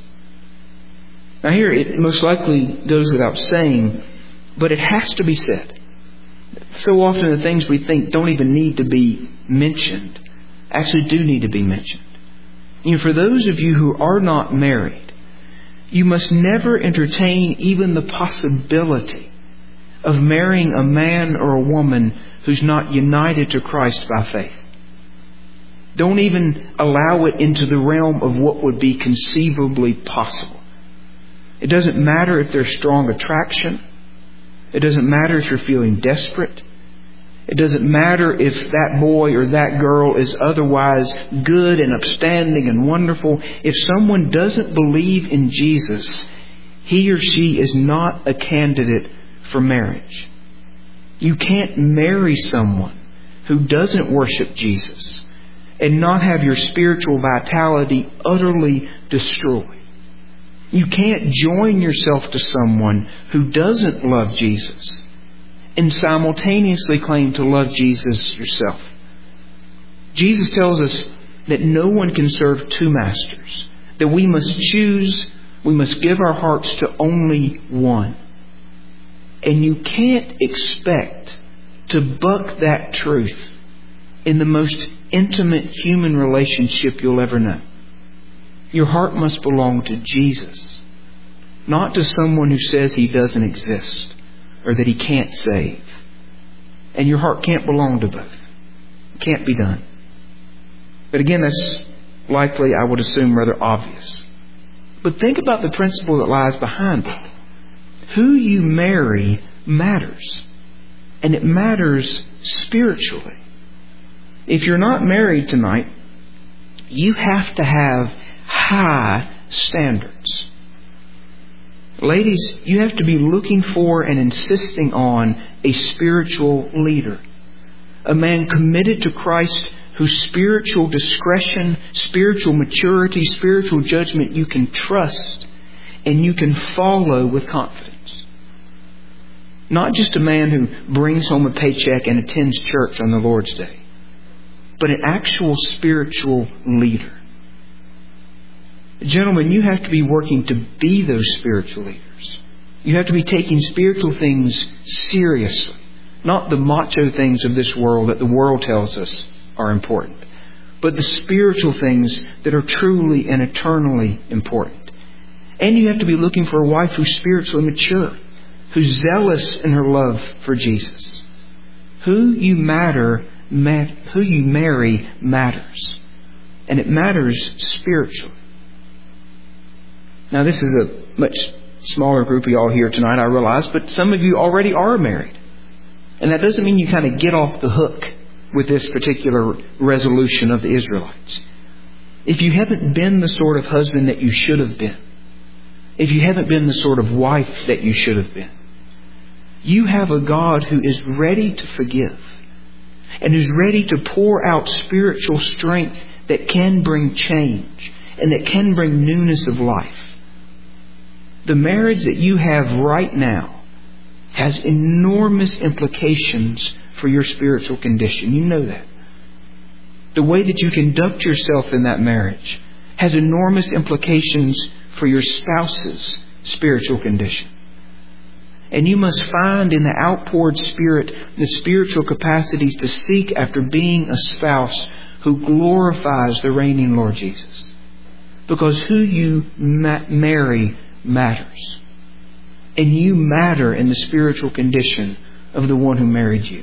Now here, it most likely goes without saying, but it has to be said. So often the things we think don't even need to be mentioned actually do need to be mentioned. For those of you who are not married, you must never entertain even the possibility of marrying a man or a woman who's not united to Christ by faith. Don't even allow it into the realm of what would be conceivably possible. It doesn't matter if there's strong attraction. It doesn't matter if you're feeling desperate. It doesn't matter if that boy or that girl is otherwise good and upstanding and wonderful. If someone doesn't believe in Jesus, he or she is not a candidate for marriage. You can't marry someone who doesn't worship Jesus and not have your spiritual vitality utterly destroyed. You can't join yourself to someone who doesn't love Jesus and simultaneously claim to love Jesus yourself. Jesus tells us that no one can serve two masters, that we must choose, we must give our hearts to only one. And you can't expect to buck that truth in the most intimate human relationship you'll ever know. Your heart must belong to Jesus, not to someone who says He doesn't exist or that He can't save. And your heart can't belong to both. It can't be done. But again, that's likely, I would assume, rather obvious. But think about the principle that lies behind it. Who you marry matters. And it matters spiritually. If you're not married tonight, you have to have high standards. Ladies, you have to be looking for and insisting on a spiritual leader. A man committed to Christ whose spiritual discretion, spiritual maturity, spiritual judgment you can trust and you can follow with confidence. Not just a man who brings home a paycheck and attends church on the Lord's Day, but an actual spiritual leader. Gentlemen, you have to be working to be those spiritual leaders. You have to be taking spiritual things seriously, not the macho things of this world that the world tells us are important, but the spiritual things that are truly and eternally important. And you have to be looking for a wife who's spiritually mature, who's zealous in her love for Jesus. Who you marry matters. And it matters spiritually. Now, this is a much smaller group of y'all here tonight, I realize, but some of you already are married. And that doesn't mean you kind of get off the hook with this particular resolution of the Israelites. If you haven't been the sort of husband that you should have been, if you haven't been the sort of wife that you should have been, you have a God who is ready to forgive and is ready to pour out spiritual strength that can bring change and that can bring newness of life. The marriage that you have right now has enormous implications for your spiritual condition. You know that. The way that you conduct yourself in that marriage has enormous implications for your spouse's spiritual condition. And you must find in the outpoured Spirit the spiritual capacities to seek after being a spouse who glorifies the reigning Lord Jesus. Because who you marry matters. And you matter in the spiritual condition of the one who married you.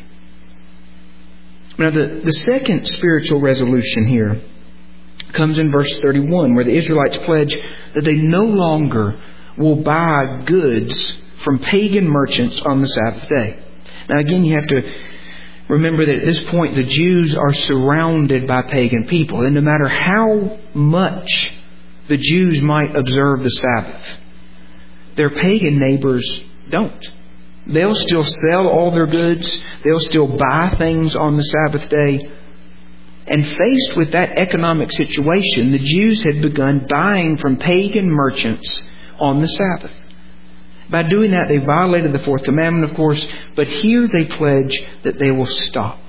Now the second spiritual resolution here comes in verse 31, where the Israelites pledge that they no longer will buy goods from pagan merchants on the Sabbath day. Now again, you have to remember that at this point the Jews are surrounded by pagan people. And no matter how much the Jews might observe the Sabbath, their pagan neighbors don't. They'll still sell all their goods. They'll still buy things on the Sabbath day. And faced with that economic situation, the Jews had begun buying from pagan merchants on the Sabbath. By doing that, they violated the fourth commandment, of course, but here they pledge that they will stop.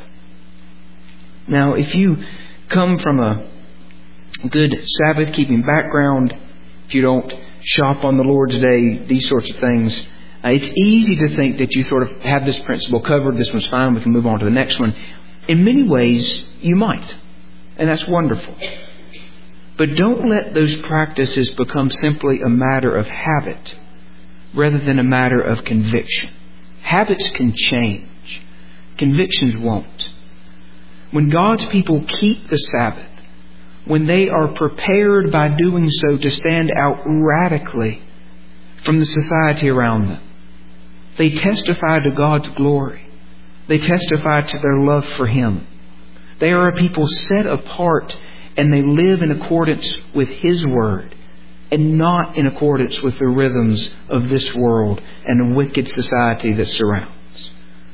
Now, if you come from a good Sabbath-keeping background, if you don't shop on the Lord's Day, these sorts of things, it's easy to think that you sort of have this principle covered. This one's fine. We can move on to the next one. In many ways, you might. And that's wonderful. But don't let those practices become simply a matter of habit rather than a matter of conviction. Habits can change. Convictions won't. When God's people keep the Sabbath, when they are prepared by doing so to stand out radically from the society around them, they testify to God's glory. They testify to their love for Him. They are a people set apart, and they live in accordance with His Word and not in accordance with the rhythms of this world and the wicked society that surrounds.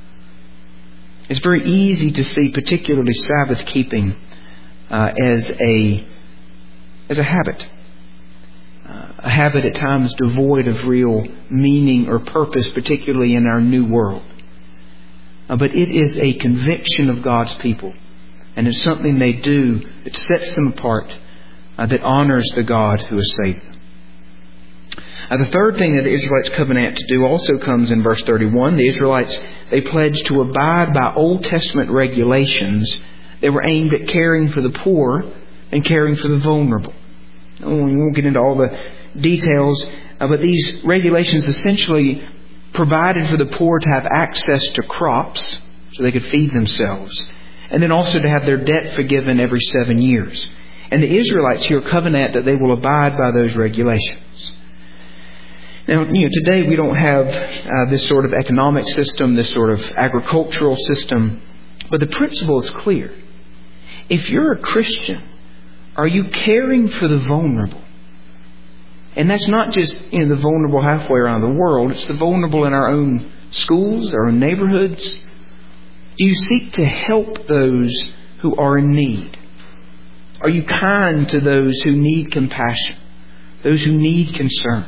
It's very easy to see particularly Sabbath keeping as a habit. A habit at times devoid of real meaning or purpose, particularly in our new world. But it is a conviction of God's people. And it's something they do that sets them apart, that honors the God who has saved them. The third thing that the Israelites covenant to do also comes in verse 31. The Israelites, they pledged to abide by Old Testament regulations that were aimed at caring for the poor and caring for the vulnerable. We won't get into all the details, but these regulations essentially provided for the poor to have access to crops so they could feed themselves, and then also to have their debt forgiven every 7 years. And the Israelites here covenant that they will abide by those regulations. Now, today we don't have this sort of economic system, this sort of agricultural system, but the principle is clear. If you're a Christian, are you caring for the vulnerable? And that's not just the vulnerable halfway around the world. It's the vulnerable in our own schools, our own neighborhoods. Do you seek to help those who are in need? Are you kind to those who need compassion, those who need concern?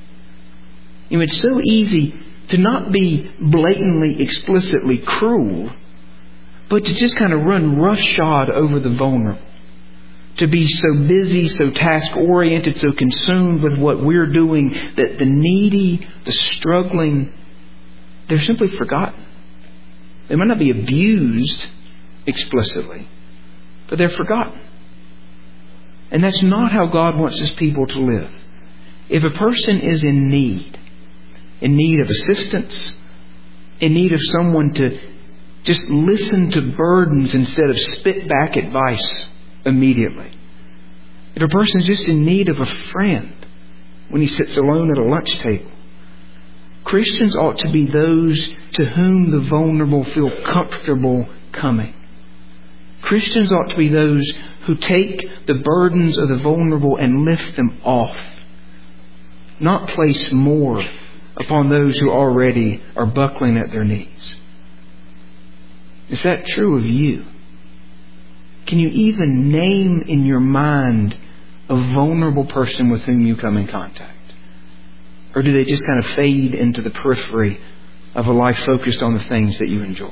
It's so easy to not be blatantly, explicitly cruel, but to just kind of run roughshod over the vulnerable. To be so busy, so task-oriented, so consumed with what we're doing that the needy, the struggling, they're simply forgotten. They might not be abused explicitly, but they're forgotten. And that's not how God wants His people to live. If a person is in need of assistance, in need of someone to just listen to burdens instead of spit back advice immediately. If a person is just in need of a friend when he sits alone at a lunch table, Christians ought to be those to whom the vulnerable feel comfortable coming. Christians ought to be those who take the burdens of the vulnerable and lift them off, not place more upon those who already are buckling at their knees. Is that true of you? Can you even name in your mind a vulnerable person with whom you come in contact? Or do they just kind of fade into the periphery of a life focused on the things that you enjoy?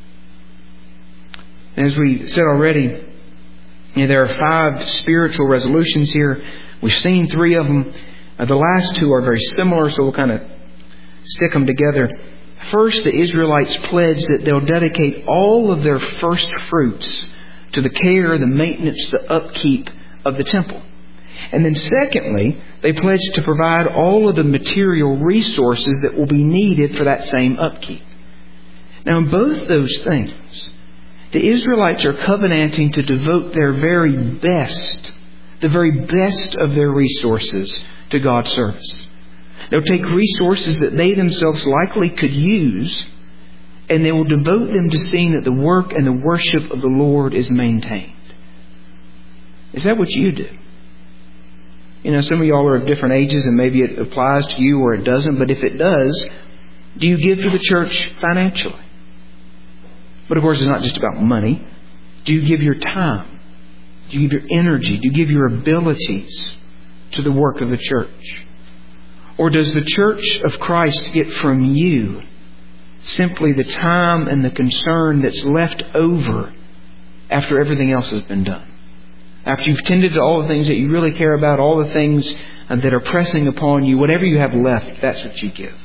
And as we said already, there are 5 spiritual resolutions here. We've seen 3 of them. The last 2 are very similar, so we'll kind of stick them together. First, the Israelites pledged that they'll dedicate all of their first fruits to the care, the maintenance, the upkeep of the temple. And then secondly, they pledged to provide all of the material resources that will be needed for that same upkeep. Now, in both those things, the Israelites are covenanting to devote their very best, the very best of their resources to God's service. They'll take resources that they themselves likely could use, and they will devote them to seeing that the work and the worship of the Lord is maintained. Is that what you do? Some of y'all are of different ages, and maybe it applies to you or it doesn't, but if it does, do you give to the church financially? But of course, it's not just about money. Do you give your time? Do you give your energy? Do you give your abilities to the work of the church? Or does the church of Christ get from you simply the time and the concern that's left over after everything else has been done? After you've tended to all the things that you really care about, all the things that are pressing upon you, whatever you have left, that's what you give.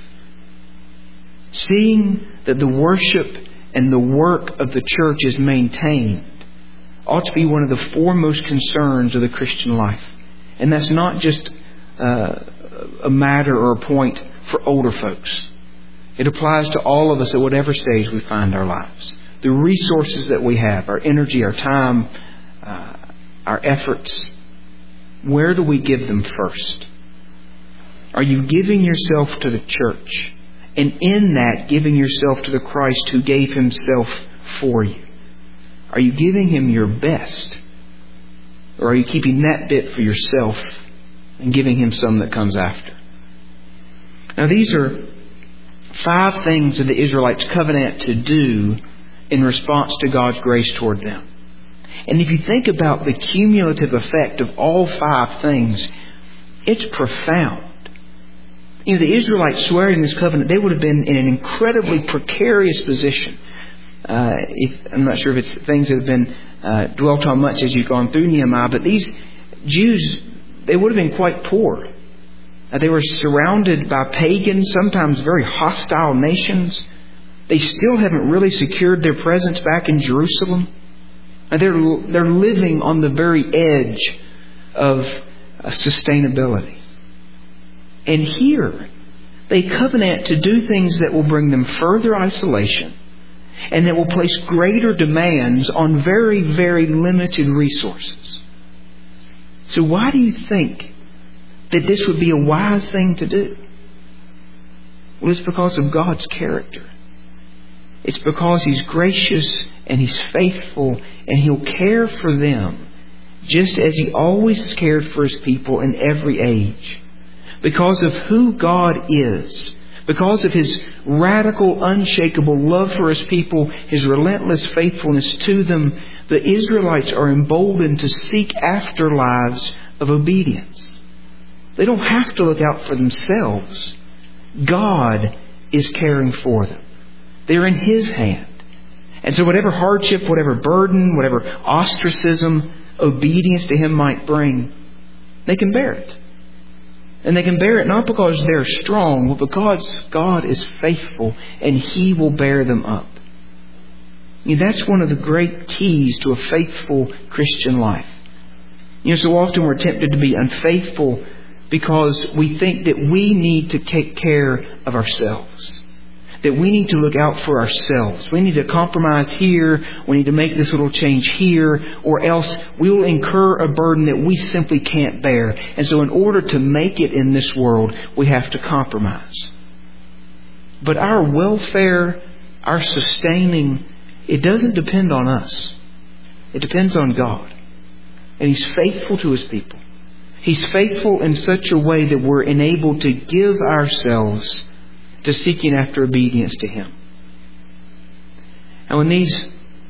Seeing that the worship and the work of the church is maintained ought to be one of the foremost concerns of the Christian life. And that's not just a matter or a point for older folks. It applies to all of us at whatever stage we find our lives. The resources that we have, our energy, our time, our efforts, where do we give them first? Are you giving yourself to the church? And in that, giving yourself to the Christ who gave Himself for you? Are you giving Him your best? Or are you keeping that bit for yourself and giving Him some that comes after? Now, these are 5 things that the Israelites covenant to do in response to God's grace toward them. And if you think about the cumulative effect of all 5 things, it's profound. The Israelites swearing this covenant, they would have been in an incredibly precarious position. I'm not sure if it's things that have been dwelt on much as you've gone through Nehemiah, but these Jews, they would have been quite poor. They were surrounded by pagan, sometimes very hostile nations. They still haven't really secured their presence back in Jerusalem. They're living on the very edge of sustainability. And here, they covenant to do things that will bring them further isolation and that will place greater demands on very, very limited resources. So why do you think that this would be a wise thing to do? Well, it's because of God's character. It's because He's gracious and He's faithful and He'll care for them just as He always cared for His people in every age. Because of who God is, because of His radical, unshakable love for His people, His relentless faithfulness to them, the Israelites are emboldened to seek after lives of obedience. They don't have to look out for themselves. God is caring for them. They're in His hand. And so whatever hardship, whatever burden, whatever ostracism, obedience to Him might bring, they can bear it. And they can bear it not because they're strong, but because God is faithful and He will bear them up. That's one of the great keys to a faithful Christian life. So often we're tempted to be unfaithful because we think that we need to take care of ourselves. That we need to look out for ourselves. We need to compromise here. We need to make this little change here. Or else we will incur a burden that we simply can't bear. And so in order to make it in this world, we have to compromise. But our welfare, our sustaining, it doesn't depend on us. It depends on God. And He's faithful to His people. He's faithful in such a way that we're enabled to give ourselves to seeking after obedience to Him. Now in these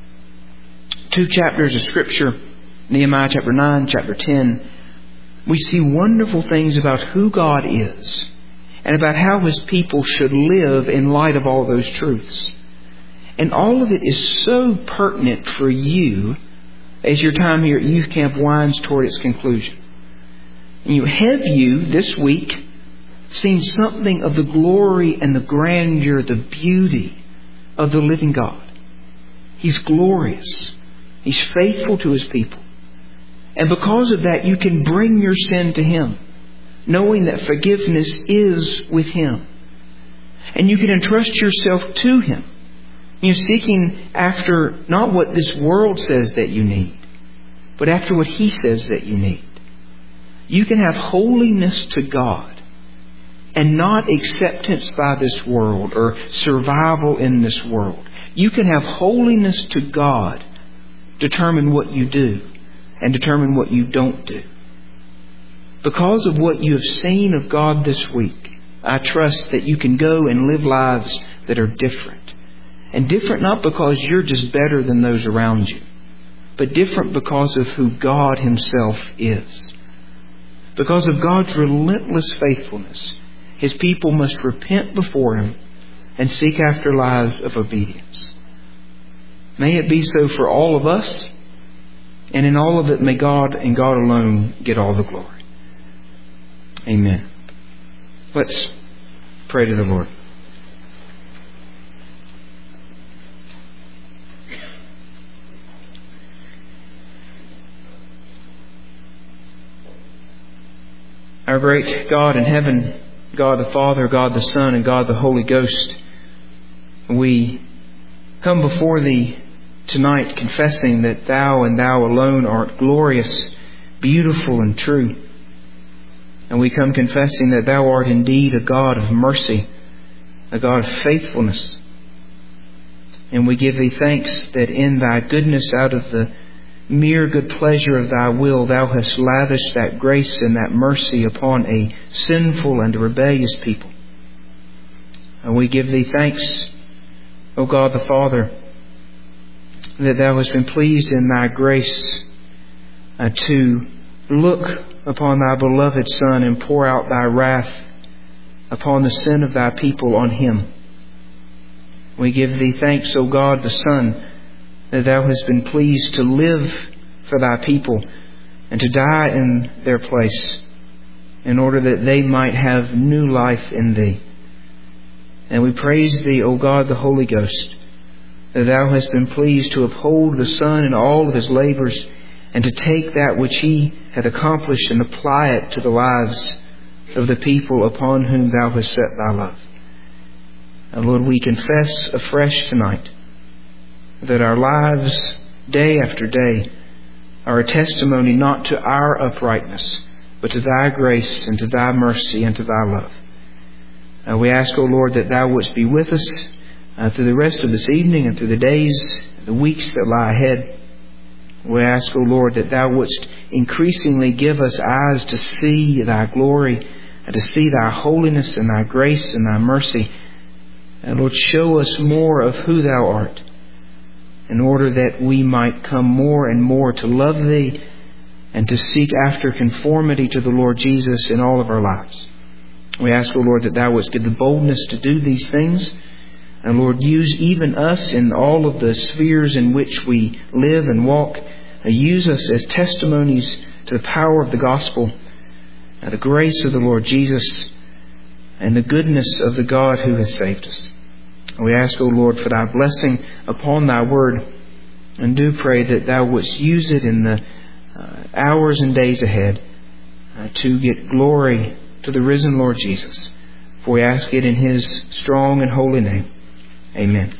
2 chapters of Scripture, Nehemiah chapter 9, chapter 10, we see wonderful things about who God is and about how His people should live in light of all those truths. And all of it is so pertinent for you as your time here at Youth Camp winds toward its conclusion. And have you this week seen something of the glory and the grandeur, the beauty of the living God? He's glorious. He's faithful to His people. And because of that, you can bring your sin to Him, knowing that forgiveness is with Him. And you can entrust yourself to Him. You're seeking after not what this world says that you need, but after what He says that you need. You can have holiness to God and not acceptance by this world or survival in this world. You can have holiness to God determine what you do and determine what you don't do. Because of what you have seen of God this week, I trust that you can go and live lives that are different. And different not because you're just better than those around you, but different because of who God Himself is. Because of God's relentless faithfulness, His people must repent before Him and seek after lives of obedience. May it be so for all of us, and in all of it may God and God alone get all the glory. Amen. Let's pray to the Lord. Our great God in heaven, God the Father, God the Son, and God the Holy Ghost, we come before Thee tonight confessing that Thou and Thou alone art glorious, beautiful, and true. And we come confessing that Thou art indeed a God of mercy, a God of faithfulness. And we give Thee thanks that in Thy goodness, out of the mere good pleasure of Thy will, Thou hast lavished that grace and that mercy upon a sinful and rebellious people. And we give Thee thanks, O God the Father, that Thou hast been pleased in Thy grace to look upon Thy beloved Son and pour out Thy wrath upon the sin of Thy people on Him. We give Thee thanks, O God the Son, that Thou hast been pleased to live for Thy people and to die in their place in order that they might have new life in Thee. And we praise Thee, O God the Holy Ghost, that Thou hast been pleased to uphold the Son in all of His labors and to take that which He had accomplished and apply it to the lives of the people upon whom Thou hast set Thy love. And Lord, we confess afresh tonight that our lives, day after day, are a testimony not to our uprightness, but to Thy grace and to Thy mercy and to Thy love. We ask, O Lord, that Thou wouldst be with us through the rest of this evening and through the days, the weeks that lie ahead. We ask, O Lord, that Thou wouldst increasingly give us eyes to see Thy glory and to see Thy holiness and Thy grace and Thy mercy. And Lord, show us more of who Thou art, in order that we might come more and more to love Thee and to seek after conformity to the Lord Jesus in all of our lives. We ask, O Lord, that Thou wouldst give the boldness to do these things. And Lord, use even us in all of the spheres in which we live and walk. Use us as testimonies to the power of the gospel, the grace of the Lord Jesus, and the goodness of the God who has saved us. We ask, O Lord, for Thy blessing upon Thy word, and do pray that Thou wouldst use it in the hours and days ahead to get glory to the risen Lord Jesus. For we ask it in His strong and holy name. Amen.